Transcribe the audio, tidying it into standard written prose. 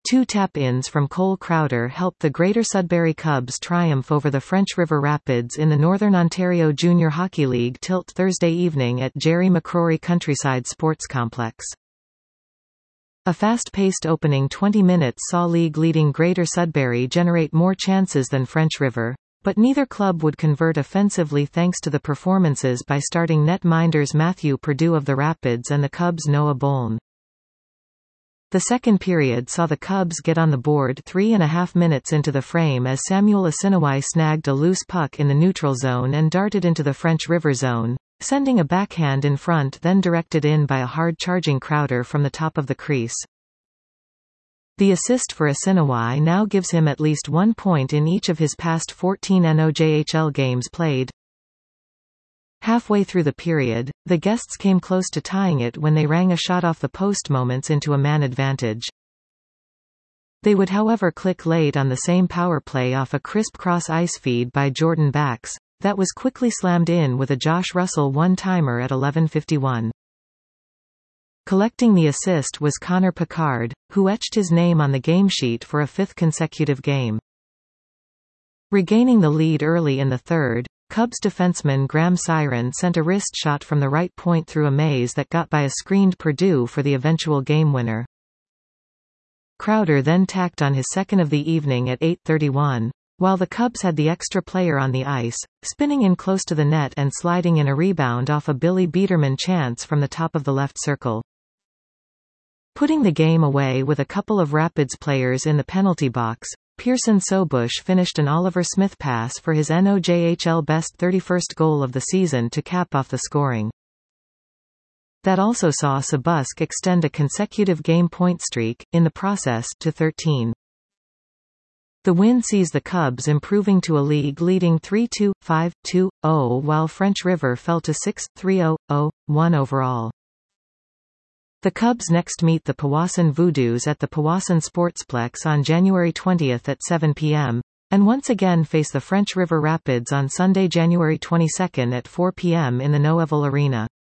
Two tap-ins from Cole Crowder helped the Greater Sudbury Cubs triumph over the French River Rapids in the Northern Ontario Junior Hockey League tilt Thursday evening at Jerry McCrory Countryside Sports Complex. A fast-paced opening 20 minutes saw league-leading Greater Sudbury generate more chances than French River, but neither club would convert offensively thanks to the performances by starting netminders Matthew Perdue of the Rapids and the Cubs' Noah Boln. The second period saw the Cubs get on the board 3.5 minutes into the frame as Samuel Asinawai snagged a loose puck in the neutral zone and darted into the French River zone, sending a backhand in front then directed in by a hard-charging Crowder from the top of the crease. The assist for Asinawai now gives him at least 1 point in each of his past 14 NOJHL games played. Halfway through the period, the guests came close to tying it when they rang a shot off the post moments into a man advantage. They would however click late on the same power play off a crisp cross-ice feed by Jordan Bax, that was quickly slammed in with a Josh Russell one-timer at 11:51. Collecting the assist was Connor Picard, who etched his name on the gamesheet for a 5th consecutive game. Regaining the lead early in the third, Cubs defenseman Graham Siren sent a wrist shot from the right point through a maze that got by a screened Perdue for the eventual game winner. Crowder then tacked on his second of the evening at 8:31, while the Cubs had the extra player on the ice, spinning in close to the net and sliding in a rebound off a Billy Biederman chance from the top of the left circle. Putting the game away with a couple of Rapids players in the penalty box, Pearson Sobush finished an Oliver Smith pass for his NOJHL best 31st goal of the season to cap off the scoring. That also saw Sobusk extend a consecutive game point streak, in the process, to 13. The win sees the Cubs improving to a league-leading 3-2, 5-2-0 while French River fell to 6-3-0-1 overall. The Cubs next meet the Powassan Voodoos at the Powassan Sportsplex on January 20 at 7 p.m., and once again face the French River Rapids on Sunday, January 22 at 4 p.m. in the Noëvel Arena.